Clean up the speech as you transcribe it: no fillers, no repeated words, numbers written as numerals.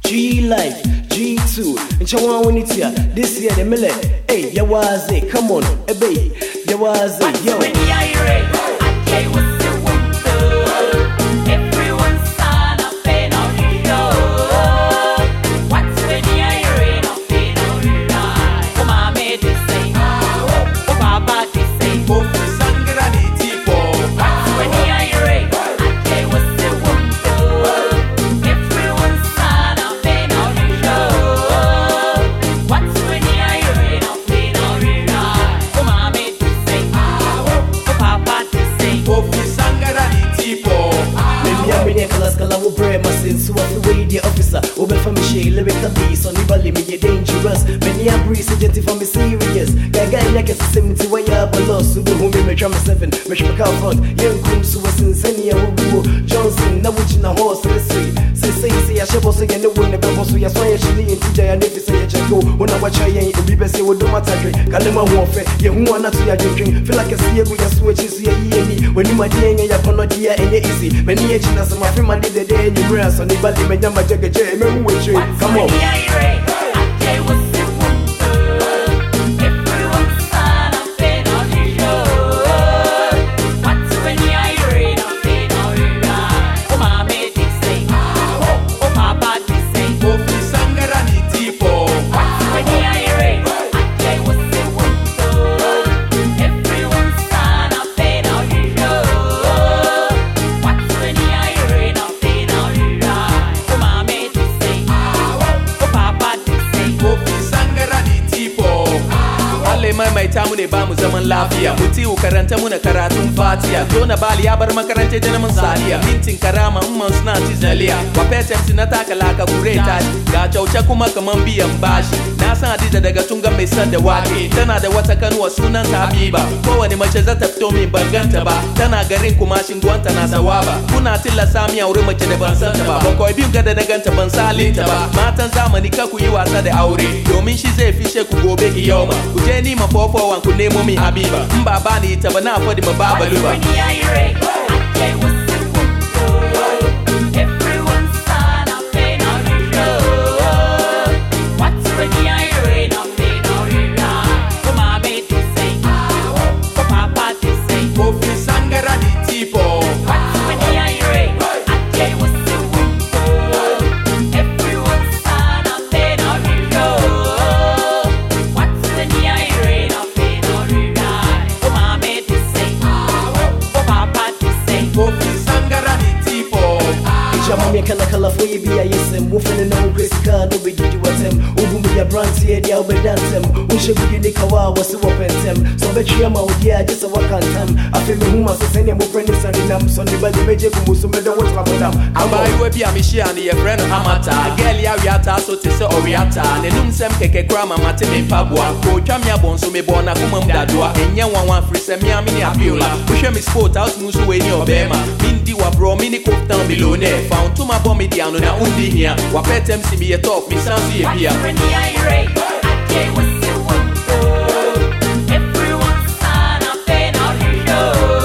G Life, G2, and Chawan when it's here. This year the millet, hey, Yawaze, come on, baby, Yawaze, yo. Officer, over from me, she lyrical piece on the bally, me dangerous. Many a breeze, agent for me serious. Gaga, like a 70 way up, a loss to the home, me drama 7, me should call front. Young Coons, who was in Senia, who Johnson, now which in a horse, let's see. Say, I should also get the one, the boss, we are so actually in TJ, and if you say a check, when I watch I ain't the BBC, will do my country. Kalima warfare, you want not to your drinking. Feel like a sea, we are switches here, when you might hear your connotia and easy. Many agents, my friend, I did the day in your grass, on the body, my number, Come on. mai ta mu ne ba mu zaman lafiya muti karanta mu na karatun fatiya dona bali ya bar makaranta da mun saliya mintin karama umman suna ci zaliya wa petem na taka laka kure ta ga cauce kuma kaman biyan bashi na san Hadiza daga tunga mai san da wake tana da wata kanuwa sunan ta Habiba kowane mace za ta fito min banganta ba tana garin kuma shinguwanta na sawaba kuna tilla sami aure mace da ban san ta ba bakwai biyu ga da daganta ban salinta ba matan zamani ka ku yi wasa da aure domin shi zai fishe ku gobe ki yau ma ku je ni ma fofowan ku nemo min Habiba in ba ba ni ta ba na fadi ma babalu ba Kala for you be a yesem, woofing and no Chris car, no be did you at them. Ubu be a brand here, the Albert Dantem. We should be unique, was so open them. So bet you out here, just a work on time. I feel whom I say, any more friends and them. So the body major who so made the water about them. I'm by you be a Michiani, a friend of Hamata, Galia Yata, so to say Oriata, and the Num Sem Keke Grama Martin in Pabua, go Chamia Bonso me born a Kumam Dadua, and Yan one free Semia Mini Abula. Push me sport out Musu in your Bema, Mindy wa bro, mini cook down below there, found to my bomb mediano na undi here. Wapetem si me talk, me sound see here. Everyone's son, I've been out here.